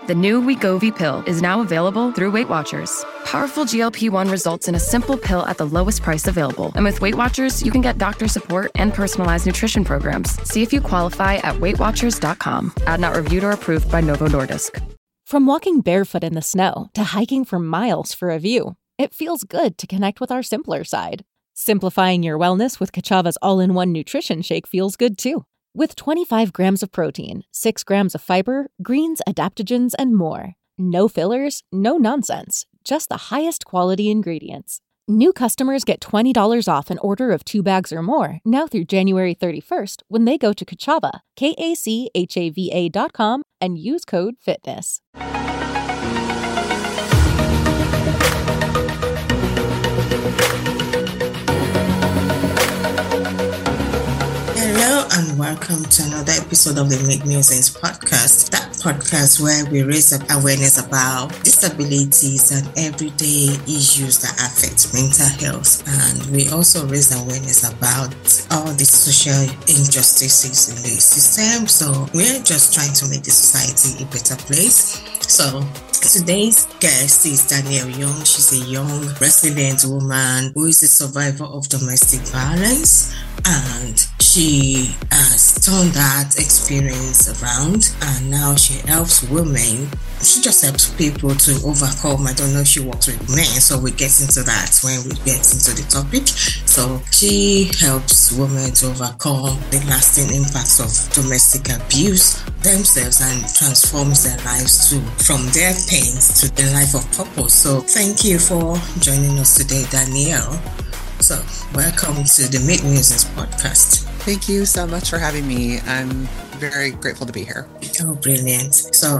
The new Wegovy pill is now available through Weight Watchers. Powerful GLP-1 results in a simple pill at the lowest price available. And with Weight Watchers, you can get doctor support and personalized nutrition programs. See if you qualify at WeightWatchers.com. Ad not reviewed or approved by Novo Nordisk. From walking barefoot in the snow to hiking for miles for a view, it feels good to connect with our simpler side. Simplifying your wellness with Kachava's all-in-one nutrition shake feels good too. With 25 grams of protein, 6 grams of fiber, greens, adaptogens, and more. No fillers, no nonsense, just the highest quality ingredients. New customers get $20 off an order of 2 bags or more now through January 31st when they go to Kachava, KACHAVA.com, and use code FITNESS. Hello and welcome to another episode of the Make Musings podcast. That podcast where we raise awareness about disabilities and everyday issues that affect mental health, and we also raise awareness about all the social injustices in the system. So we're just trying to make the society a better place. So today's guest is Danielle Young. She's a young, resilient woman who is a survivor of domestic violence, and she has turned that experience around, and now she helps women. She just helps people to overcome. I don't know if she works with men, so we get into that when we get into the topic. So she helps women to overcome the lasting impacts of domestic abuse themselves and transforms their lives too, from their pains to a life of purpose. So thank you for joining us today, Danielle. So welcome to the Make Musings podcast. Thank you so much for having me. I'm very grateful to be here. Oh, brilliant. So,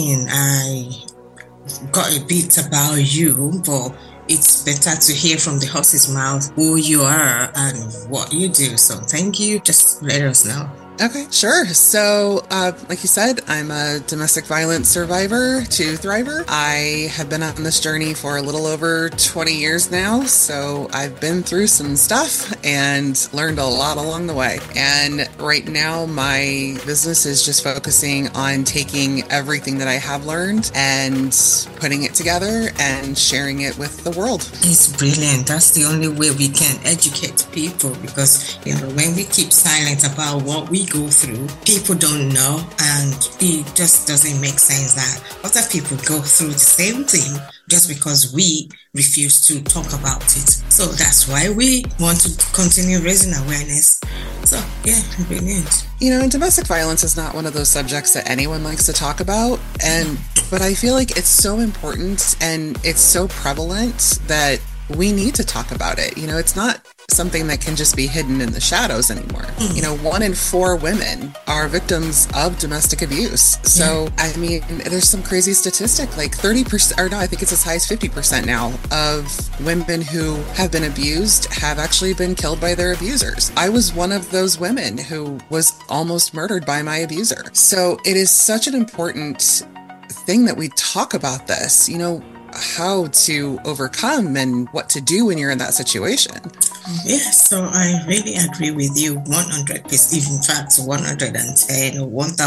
I got a bit about you, but it's better to hear from the horse's mouth who you are and what you do. So thank you. Just let us know. Okay, sure. So, like you said, I'm a domestic violence survivor to thriver. I have been on this journey for a little over 20 years now. So I've been through some stuff and learned a lot along the way. And right now, my business is just focusing on taking everything that I have learned and putting it together and sharing it with the world. It's brilliant. That's the only way we can educate people, because, when we keep silent about what we go through, people don't know, and it just doesn't make sense that other people go through the same thing just because we refuse to talk about it. So that's why we want to continue raising awareness. So yeah, brilliant. Domestic violence is not one of those subjects that anyone likes to talk about, but I feel like it's so important and it's so prevalent that we need to talk about it. It's not something that can just be hidden in the shadows anymore. 1 in 4 women are victims of domestic abuse. So, there's some crazy statistic, like 30%, or no, I think it's as high as 50% now of women who have been abused have actually been killed by their abusers. I was one of those women who was almost murdered by my abuser. So it is such an important thing that we talk about this, how to overcome and what to do when you're in that situation. Yes, so I really agree with you 100%, in fact 110 or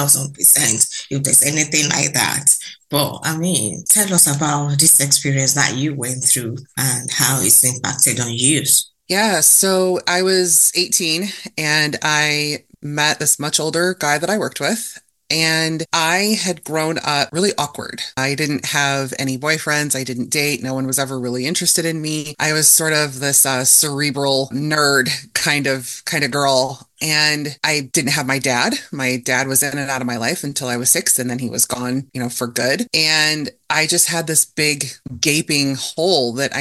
1000% if there's anything like that. But tell us about this experience that you went through and how it's impacted on you. Yeah, so I was 18 and I met this much older guy that I worked with. And I had grown up really awkward. I didn't have any boyfriends. I didn't date. No one was ever really interested in me. I was sort of this cerebral nerd kind of girl. And I didn't have my dad. My dad was in and out of my life until I was 6, and then he was gone, for good. And I just had this big gaping hole that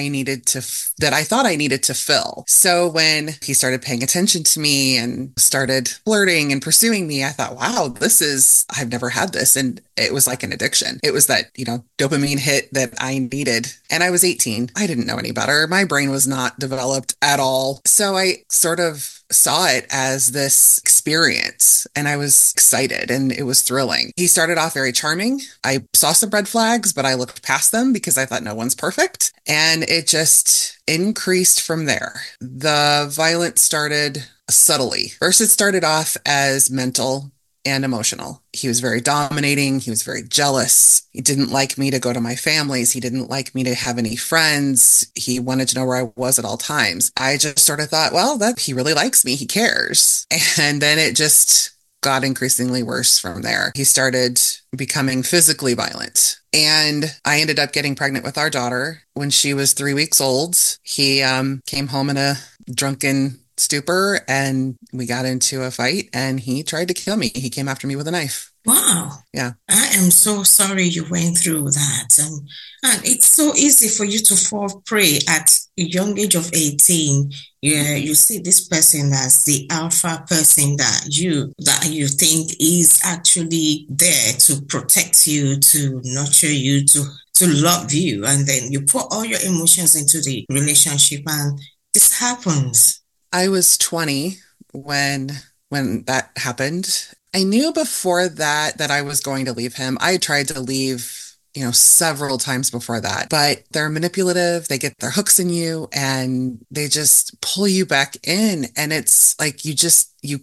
I thought I needed to fill. So when he started paying attention to me and started flirting and pursuing me, I thought, wow, I've never had this. And it was like an addiction. It was that, dopamine hit that I needed. And I was 18. I didn't know any better. My brain was not developed at all. So I sort of saw it as this experience, and I was excited and it was thrilling. He started off very charming. I saw some red flags, but I looked past them because I thought no one's perfect. And it just increased from there. The violence started subtly. First, it started off as mental. and emotional. He was very dominating. He was very jealous. He didn't like me to go to my families. He didn't like me to have any friends. He wanted to know where I was at all times. I just sort of thought, well, that he really likes me. He cares. And then it just got increasingly worse from there. He started becoming physically violent. And I ended up getting pregnant with our daughter when she was 3 weeks old. He came home in a drunken stupor and we got into a fight and he tried to kill me. He came after me with a knife. Wow. Yeah. I am so sorry you went through that. And it's so easy for you to fall prey at a young age of 18. Yeah, you see this person as the alpha person that you think is actually there to protect you, to nurture you, to love you. And then you put all your emotions into the relationship and this happens. I was 20 when that happened. I knew before that I was going to leave him. I had tried to leave, several times before that, but they're manipulative. They get their hooks in you and they just pull you back in. And it's like, you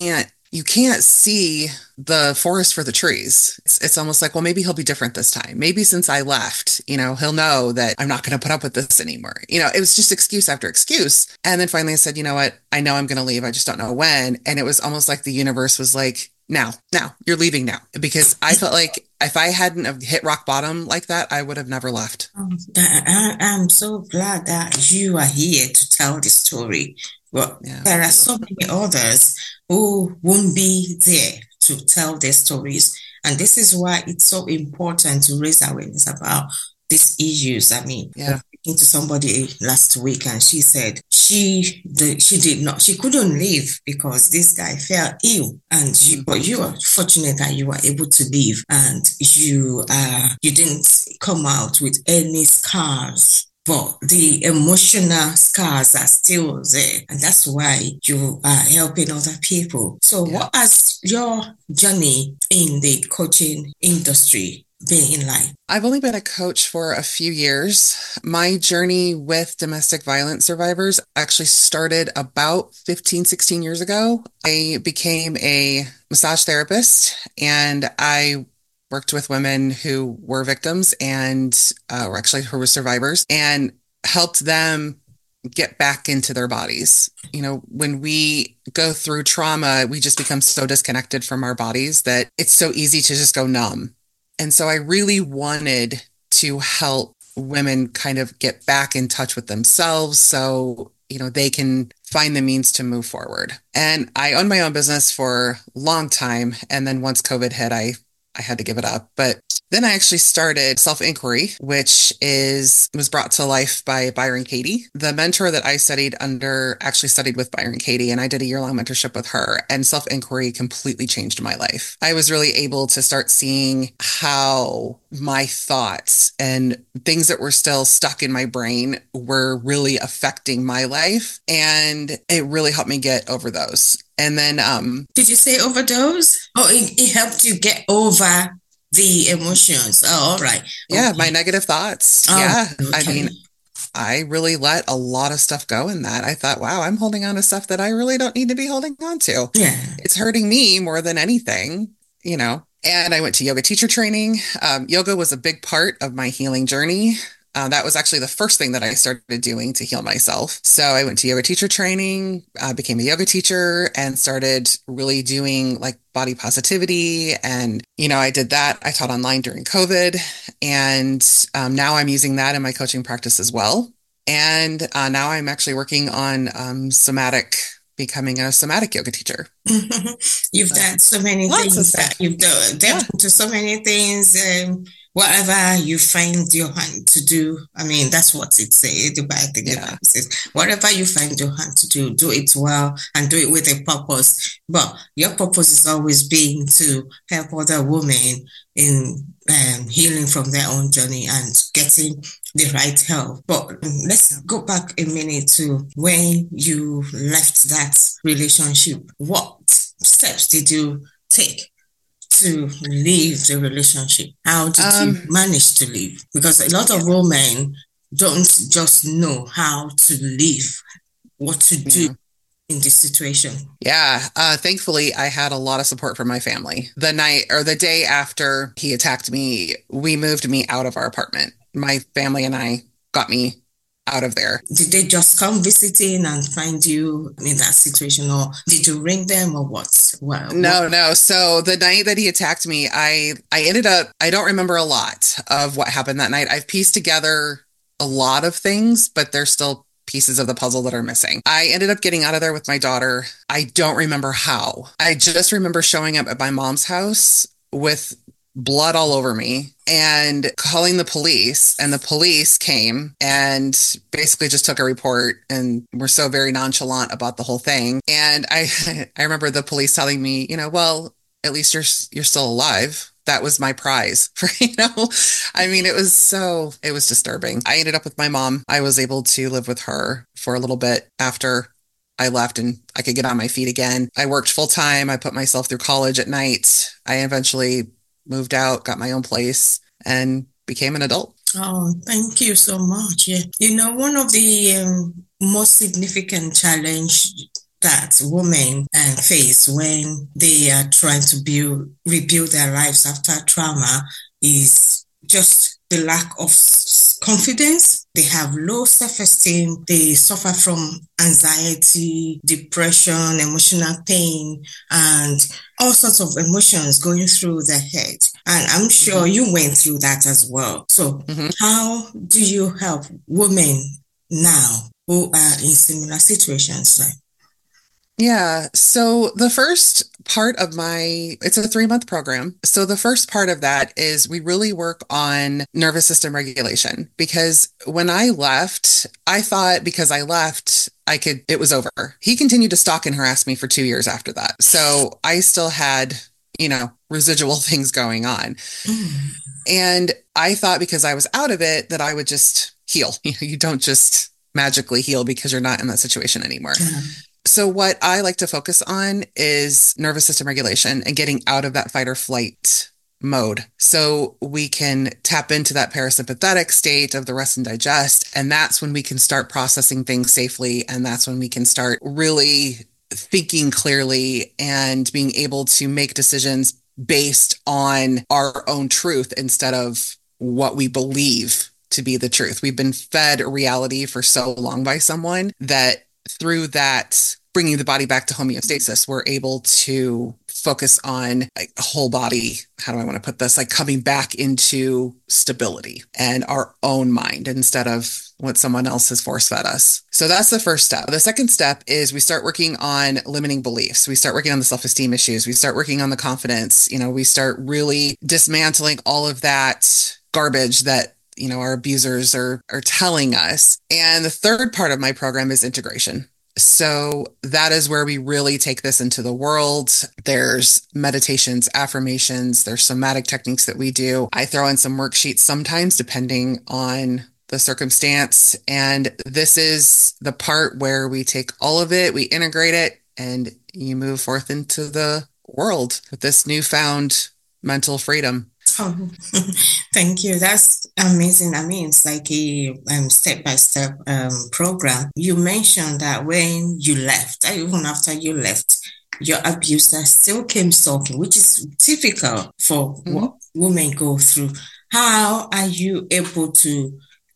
can't see the forest for the trees. It's almost like, well, maybe he'll be different this time. Maybe since I left, he'll know that I'm not going to put up with this anymore. It was just excuse after excuse. And then finally I said, you know what? I know I'm going to leave. I just don't know when. And it was almost like the universe was like, now, you're leaving now. Because I felt like if I hadn't have hit rock bottom like that, I would have never left. I'm so glad that you are here to tell the story. Well, yeah. There are so many others who won't be there to tell their stories. And this is why it's so important to raise awareness about these issues. I mean, yeah. Speaking to somebody last week and she said she couldn't leave because this guy fell ill. And but you are fortunate that you were able to leave and you didn't come out with any scars. But the emotional scars are still there. And that's why you are helping other people. So What has your journey in the coaching industry been like? I've only been a coach for a few years. My journey with domestic violence survivors actually started about 15, 16 years ago. I became a massage therapist and I worked with women who were victims and who were survivors and helped them get back into their bodies. When we go through trauma, we just become so disconnected from our bodies that it's so easy to just go numb. And so I really wanted to help women kind of get back in touch with themselves so, they can find the means to move forward. And I owned my own business for a long time. And then once COVID hit, I had to give it up. But then I actually started Self-Inquiry, which was brought to life by Byron Katie. The mentor that I studied under actually studied with Byron Katie, and I did a year-long mentorship with her, and Self-Inquiry completely changed my life. I was really able to start seeing how my thoughts and things that were still stuck in my brain were really affecting my life, and it really helped me get over those. And then, did you say overdose? Oh, it helped you get over the emotions. Oh, all right. Yeah, my negative thoughts. Oh, yeah. Okay. I mean, I really let a lot of stuff go in that. I thought, wow, I'm holding on to stuff that I really don't need to be holding on to. Yeah. It's hurting me more than anything, And I went to yoga teacher training. Yoga was a big part of my healing journey. That was actually the first thing that I started doing to heal myself. So I went to yoga teacher training, became a yoga teacher and started really doing like body positivity. And, I did that. I taught online during COVID and now I'm using that in my coaching practice as well. And now I'm actually working on becoming a somatic yoga teacher. You've done so many things that you've done. Delved into so many things. Whatever you find your hand to do, I mean, that's what it says. The Bible says, whatever you find your hand to do it well and do it with a purpose. But your purpose is always being to help other women in healing from their own journey and getting the right help. But let's go back a minute to when you left that relationship. What steps did you take to leave the relationship? How did you manage to leave? Because a lot of women don't just know how to leave, what to do in this situation? Yeah. Thankfully, I had a lot of support from my family. The night or the day after he attacked me, we moved me out of our apartment. My family and I got me out of there. Did they just come visiting and find you in that situation, or did you ring them, or what? No. So the night that he attacked me, I ended up, I don't remember a lot of what happened that night. I've pieced together a lot of things, but there's still pieces of the puzzle that are missing. I ended up getting out of there with my daughter. I don't remember how. I just remember showing up at my mom's house with blood all over me and calling the police, and the police came and basically just took a report and were so very nonchalant about the whole thing. And I remember the police telling me, well, at least you're still alive. That was my prize for, I mean, it was disturbing. I ended up with my mom. I was able to live with her for a little bit after I left and I could get on my feet again. I worked full time. I put myself through college at night. I eventually moved out, got my own place, and became an adult. Oh, thank you so much. Yeah. One of the most significant challenge that women face when they are trying to rebuild their lives after trauma is just the lack of confidence. They have low self-esteem. They suffer from anxiety, depression, emotional pain, and all sorts of emotions going through their head. And I'm sure you went through that as well. So how do you help women now who are in similar situations? Yeah. So the first part of it's a 3-month program. So the first part of that is we really work on nervous system regulation, because when I left, I thought because I left, it was over. He continued to stalk and harass me for 2 years after that. So I still had, residual things going on. And I thought because I was out of it that I would just heal. You don't just magically heal because you're not in that situation anymore. Yeah. So what I like to focus on is nervous system regulation and getting out of that fight or flight mode so we can tap into that parasympathetic state of the rest and digest. And that's when we can start processing things safely. And that's when we can start really thinking clearly and being able to make decisions based on our own truth instead of what we believe to be the truth. We've been fed a reality for so long by someone that through that, bringing the body back to homeostasis, we're able to focus on whole body. How do I want to put this? Coming back into stability and our own mind instead of what someone else has force fed us. So that's the first step. The second step is we start working on limiting beliefs. We start working on the self-esteem issues. We start working on the confidence. We start really dismantling all of that garbage that our abusers are telling us. And the third part of my program is integration. So that is where we really take this into the world. There's meditations, affirmations, there's somatic techniques that we do. I throw in some worksheets sometimes depending on the circumstance. And this is the part where we take all of it, we integrate it, and you move forth into the world with this newfound mental freedom. Oh, thank you. That's amazing. I mean, it's like a step-by-step program. You mentioned that when you left, even after you left, your abuser still came stalking, which is typical for what women go through. How are you able to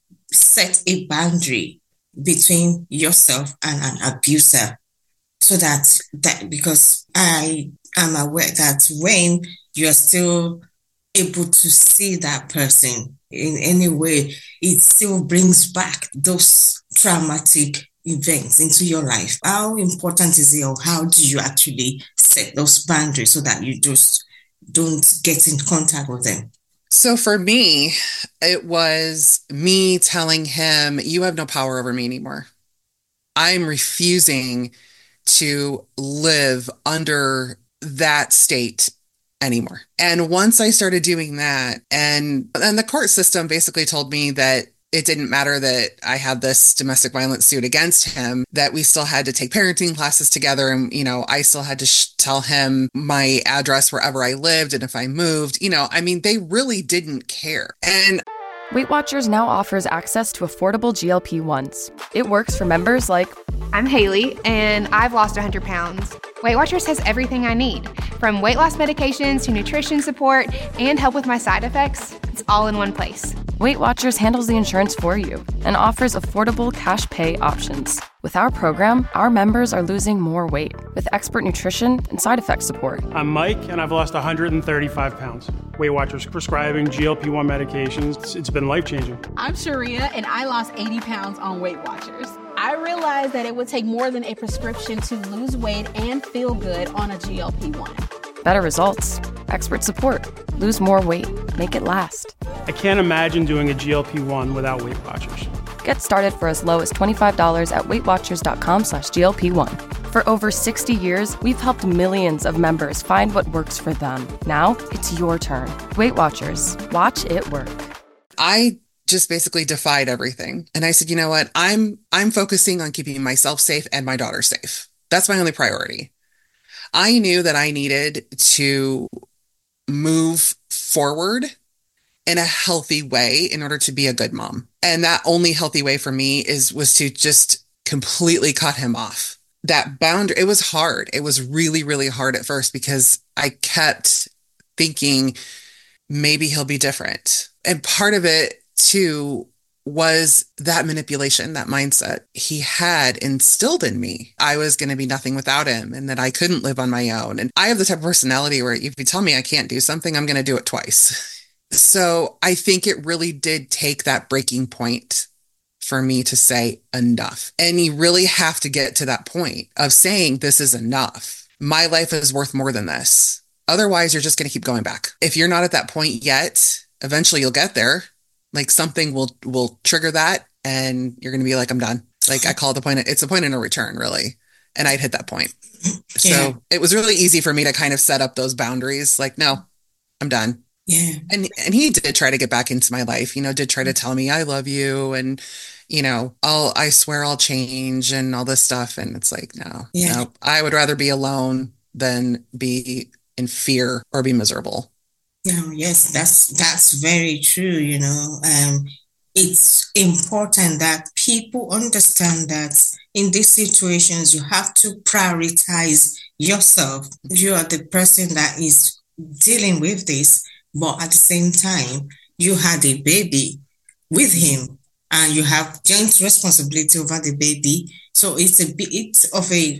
set a boundary between yourself and an abuser so that because I am aware that when you're still able to see that person in any way, it still brings back those traumatic events into your life. How important is it, or how do you actually set those boundaries so that you just don't get in contact with them? So for me, it was me telling him, you have no power over me anymore. I'm refusing to live under that state anymore. And once I started doing that, and the court system basically told me that it didn't matter that I had this domestic violence suit against him, that we still had to take parenting classes together. And, I still had to tell him my address wherever I lived. And if I moved, they really didn't care. And Weight Watchers now offers access to affordable GLP-1s. It works for members like, I'm Haley, and I've lost 100 pounds. Weight Watchers has everything I need, from weight loss medications to nutrition support and help with my side effects. It's all in one place. Weight Watchers handles the insurance for you and offers affordable cash pay options. With our program, our members are losing more weight with expert nutrition and side effect support. I'm Mike, and I've lost 135 pounds. Weight Watchers prescribing GLP-1 medications. It's been life-changing. I'm Sharia, and I lost 80 pounds on Weight Watchers. I realized that it would take more than a prescription to lose weight and feel good on a GLP-1. Better results, expert support, lose more weight, make it last. I can't imagine doing a GLP-1 without Weight Watchers. Get started for as low as $25 at WeightWatchers.com/GLP-1. For over 60 years, we've helped millions of members find what works for them. Now, it's your turn. Weight Watchers. Watch it work. I just basically defied everything. And I said, you know what? I'm focusing on keeping myself safe and my daughter safe. That's my only priority. I knew that I needed to move forward in a healthy way in order to be a good mom. And that only healthy way for me was to just completely cut him off. That boundary, it was hard. It was really, really hard at first because I kept thinking maybe he'll be different. And part of it too was that manipulation, that mindset he had instilled in me. I was going to be nothing without him and that I couldn't live on my own. And I have the type of personality where if you tell me I can't do something, I'm going to do it twice. So I think it really did take that breaking point for me to say enough. And you really have to get to that point of saying this is enough. My life is worth more than this. Otherwise, you're just going to keep going back. If you're not at that point yet, eventually you'll get there. Like something will trigger that and you're going to be like, I'm done. Like I call it it's a point of no return, really. And I'd hit that point. Yeah. So it was really easy for me to kind of set up those boundaries. Like, no, I'm done. Yeah. And he did try to get back into my life, did try to tell me I love you. And, I swear I'll change and all this stuff. And it's like, no, I would rather be alone than be in fear or be miserable. No, yes, that's very true. It's important that people understand that in these situations, you have to prioritize yourself. You are the person that is dealing with this, but at the same time, you had a baby with him and you have joint responsibility over the baby. So it's a bit of a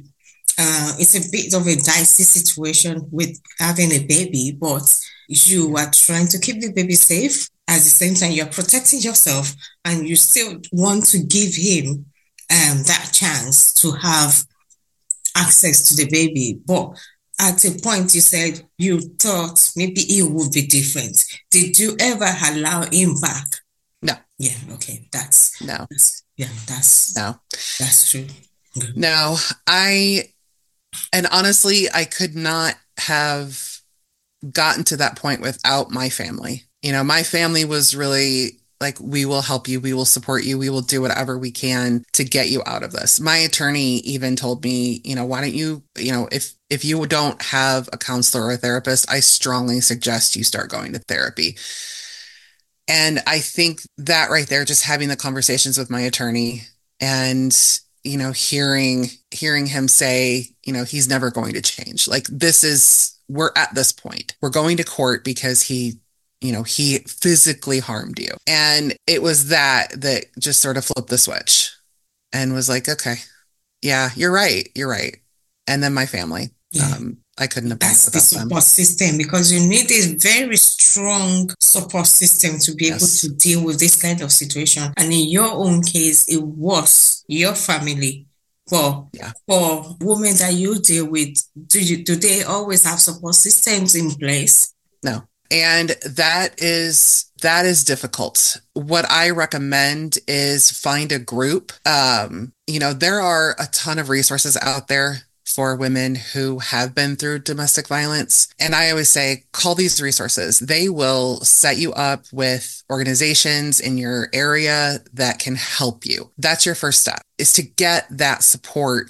dicey situation with having a baby, but you are trying to keep the baby safe. At the same time, you're protecting yourself and you still want to give him that chance to have access to the baby. But at a point, you said you thought maybe it would be different. Did you ever allow him back? No. Yeah, okay. No. That's true. Good. No, and honestly, I could not have gotten to that point without my family. My family was really like, we will help you. We will support you. We will do whatever we can to get you out of this. My attorney even told me, why don't you, if you don't have a counselor or a therapist, I strongly suggest you start going to therapy. And I think that right there, just having the conversations with my attorney and, hearing him say, he's never going to change. Like we're at this point. We're going to court because he physically harmed you. And it was that just sort of flipped the switch and was like, okay, yeah, you're right. And then my family, I couldn't have. That's the support system, because you need a very strong support system to be able to deal with this kind of situation. And in your own case, it was your family. For women that you deal with, do they always have support systems in place? No. And that is difficult. What I recommend is find a group. There are a ton of resources out there for women who have been through domestic violence. And I always say, call these resources. They will set you up with organizations in your area that can help you. That's your first step, is to get that support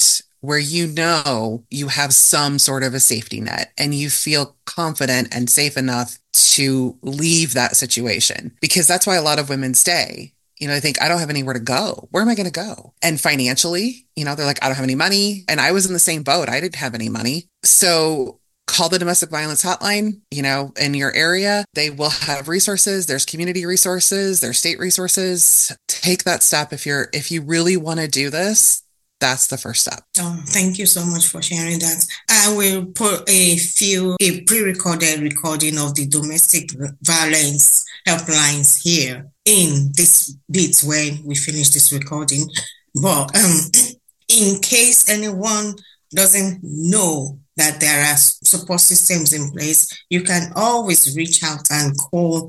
where you know you have some sort of a safety net and you feel confident and safe enough to leave that situation. Because that's why a lot of women stay. You know, they think, I don't have anywhere to go. Where am I going to go? And financially, you know, they're like, I don't have any money. And I was in the same boat. I didn't have any money. So call the domestic violence hotline, you know, in your area. They will have resources. There's community resources, there's state resources. Take that step. If you really want to do this, that's the first step. Oh, thank you so much for sharing that. I will put a pre-recorded recording of the domestic violence helplines here in this bit when we finish this recording. But in case anyone doesn't know that there are support systems in place, you can always reach out and call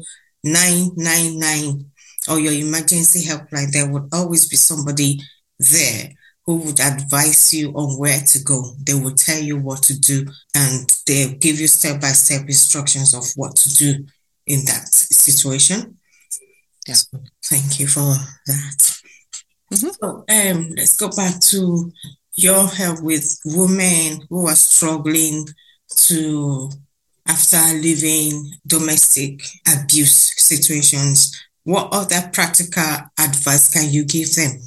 999 or your emergency helpline. There would always be somebody there who would advise you on where to go. They will tell you what to do, and they'll give you step-by-step instructions of what to do in that situation. Yeah. So, thank you for that. Mm-hmm. So, let's go back to your help with women who are struggling after leaving domestic abuse situations. What other practical advice can you give them?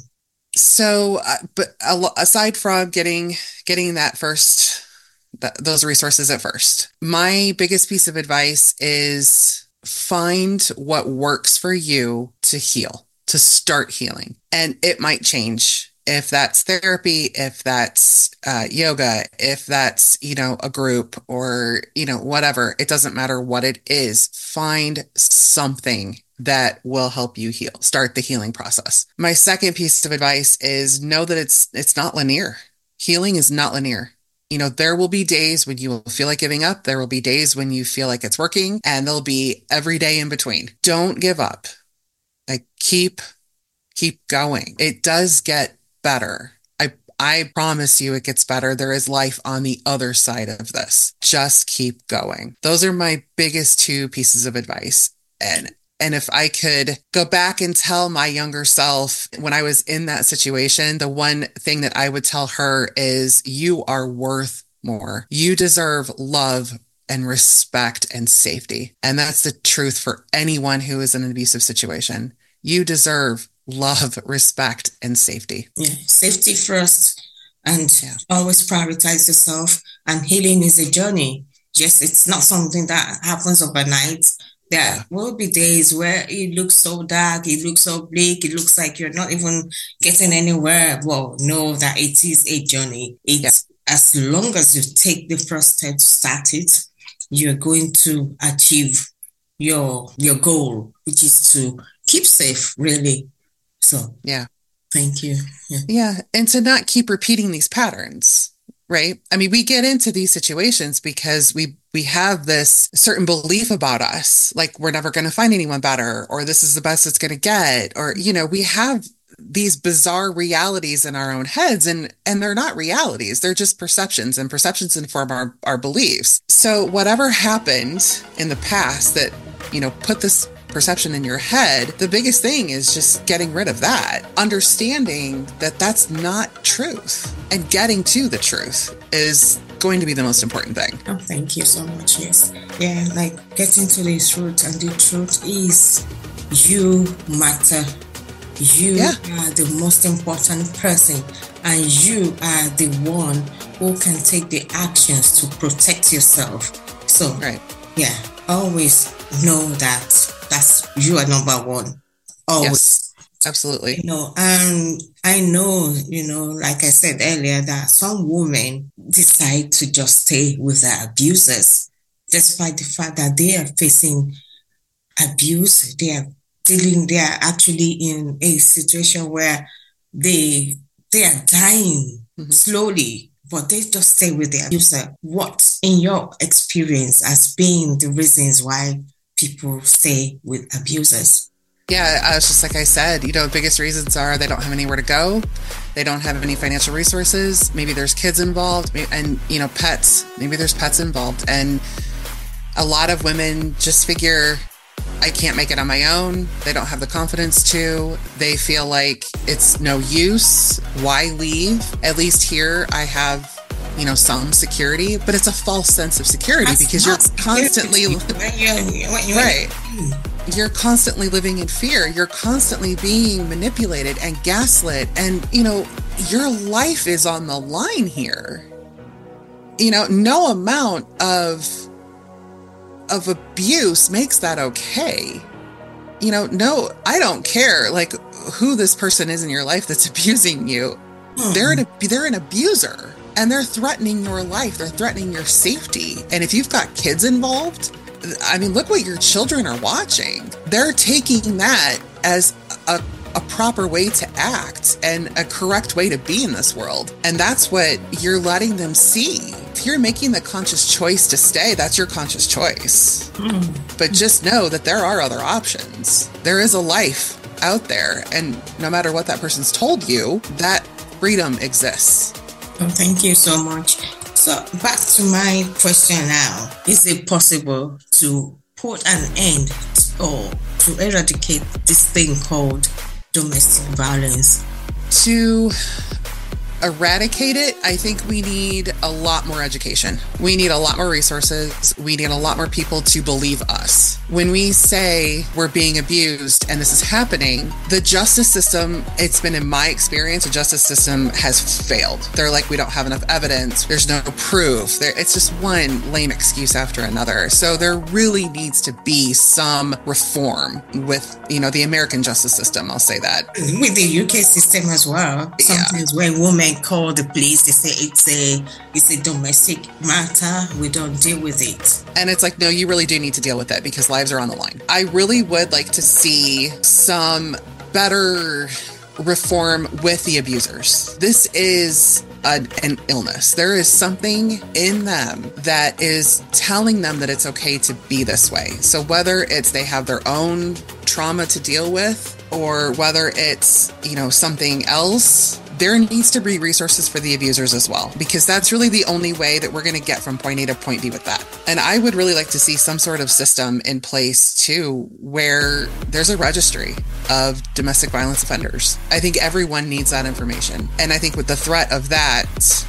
So, but aside from getting that first, those resources at first, my biggest piece of advice is find what works for you to heal, to start healing. And it might change. If that's therapy, if that's yoga, if that's, you know, a group or, you know, whatever, it doesn't matter what it is. Find something that will help you heal. Start the healing process. My second piece of advice is know that it's not linear. Healing is not linear. You know, there will be days when you will feel like giving up. There will be days when you feel like it's working, and there'll be every day in between. Don't give up. Like keep going. It does get better. I promise you it gets better. There is life on the other side of this. Just keep going. Those are my biggest two pieces of advice. And if I could go back and tell my younger self when I was in that situation, the one thing that I would tell her is you are worth more. You deserve love and respect and safety. And that's the truth for anyone who is in an abusive situation. You deserve love, respect, and safety. Yeah, safety first, and always prioritize yourself. And healing is a journey. Yes, it's not something that happens overnight. There will be days where it looks so dark, it looks so bleak, it looks like you're not even getting anywhere. Well, know that it is a journey. As long as you take the first step to start it, you're going to achieve your goal, which is to keep safe, really. So, thank you. Yeah. And to not keep repeating these patterns, right? I mean, we get into these situations because we have this certain belief about us, like we're never going to find anyone better, or this is the best it's going to get, or, you know, we have these bizarre realities in our own heads, and they're not realities. They're just perceptions, and perceptions inform our beliefs. So whatever happened in the past that, you know, put this perception in your head, the biggest thing is just getting rid of that, understanding that that's not truth, and getting to the truth is going to be the most important thing. Oh, thank you so much. Yes. Yeah, like getting to the truth, and the truth is you matter. You are the most important person, and you are the one who can take the actions to protect yourself. So, always know that you are number one. Always. Yes, absolutely. You know, and I know, you know, like I said earlier, that some women decide to just stay with their abusers, despite the fact that they are facing abuse. They are actually in a situation where they are dying slowly, but they just stay with the abuser. What, in your experience, has been the reasons why people stay with abusers? Yeah, it's just like I said, you know, the biggest reasons are they don't have anywhere to go. They don't have any financial resources. Maybe there's kids involved, and, you know, pets. Maybe there's pets involved. And a lot of women just figure I can't make it on my own. They don't have the confidence to. They feel like it's no use. Why leave? At least here I have, some security, but it's a false sense of security because you're constantly right. You're constantly living in fear. You're constantly being manipulated and gaslit, and your life is on the line here. No amount of abuse makes that okay. No, I don't care like who this person is in your life that's abusing you. They're an abuser, and they're threatening your life. They're threatening your safety. And if you've got kids involved, look what your children are watching. They're taking that as a proper way to act and a correct way to be in this world. And that's what you're letting them see. If you're making the conscious choice to stay, that's your conscious choice. But just know that there are other options. There is a life out there. And no matter what that person's told you, that freedom exists. Oh, thank you so much. So back to my question now. Is it possible to put an end or to eradicate this thing called domestic violence? To eradicate it, I think we need a lot more education. We need a lot more resources. We need a lot more people to believe us. When we say we're being abused and this is happening, the justice system, it's been in my experience, the justice system has failed. They're like, we don't have enough evidence. There's no proof. It's just one lame excuse after another. So there really needs to be some reform with, the American justice system. I'll say that. With the UK system as well. Sometimes when women call the police, they say it's a domestic matter, we don't deal with it. And it's like, no, you really do need to deal with it because lives are on the line. I really would like to see some better reform with the abusers. This is an illness. There is something in them that is telling them that it's okay to be this way. So whether it's they have their own trauma to deal with, or whether it's, something else, there needs to be resources for the abusers as well, because that's really the only way that we're going to get from point A to point B with that. And I would really like to see some sort of system in place too, where there's a registry of domestic violence offenders. I think everyone needs that information. And I think with the threat of that,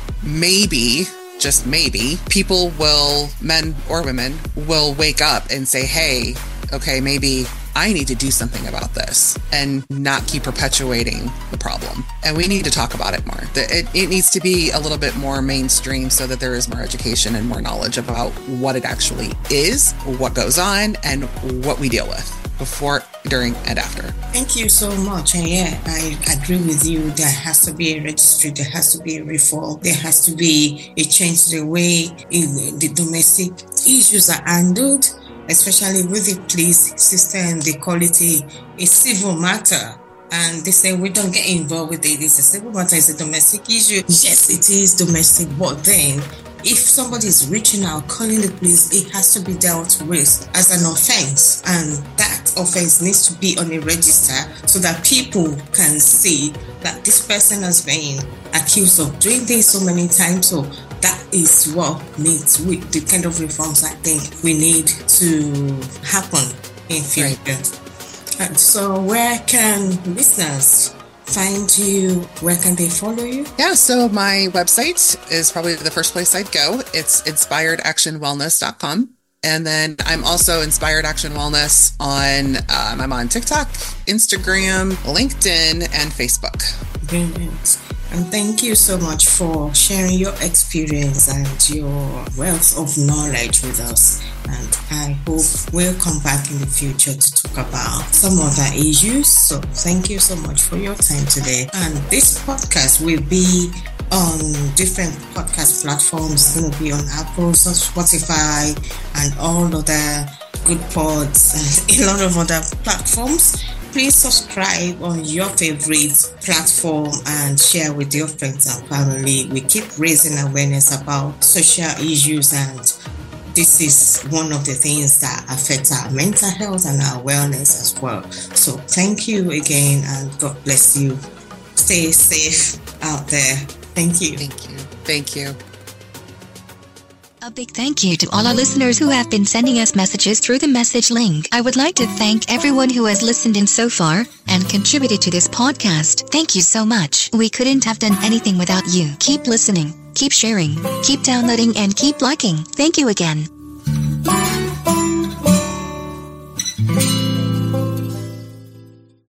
maybe, just maybe, people will, men or women, will wake up and say, hey, okay, maybe I need to do something about this and not keep perpetuating the problem. And we need to talk about it more. It needs to be a little bit more mainstream so that there is more education and more knowledge about what it actually is, what goes on, and what we deal with before, during, and after. Thank you so much. And yeah, I agree with you. There has to be a registry. There has to be a reform. There has to be a change to the way the domestic issues are handled, especially with the police system. They call it a civil matter. And they say we don't get involved with it. It's a civil matter. It's a domestic issue. Yes, it is domestic. But then, if somebody is reaching out, calling the police, it has to be dealt with as an offense. And that offense needs to be on a register so that people can see that this person has been accused of doing this so many times. So that is what needs, with the kind of reforms I think we need to happen in future. Right. And so where can listeners find you? Where can they follow you? Yeah, so my website is probably the first place I'd go. It's inspiredactionwellness.com. And then I'm also Inspired Action Wellness I'm on TikTok, Instagram, LinkedIn, and Facebook. Brilliant. And thank you so much for sharing your experience and your wealth of knowledge with us. And I hope we'll come back in the future to talk about some other issues. So thank you so much for your time today. And this podcast will be on different podcast platforms. It's going to be on Apple, Spotify, and all other good pods and a lot of other platforms. Please subscribe on your favorite platform and share with your friends and family. We keep raising awareness about social issues, and this is one of the things that affects our mental health and our wellness as well. So thank you again, and God bless you. Stay safe out there. Thank you. Thank you. Thank you. A big thank you to all our listeners who have been sending us messages through the message link. I would like to thank everyone who has listened in so far and contributed to this podcast. Thank you so much. We couldn't have done anything without you. Keep listening, keep sharing, keep downloading, and keep liking. Thank you again.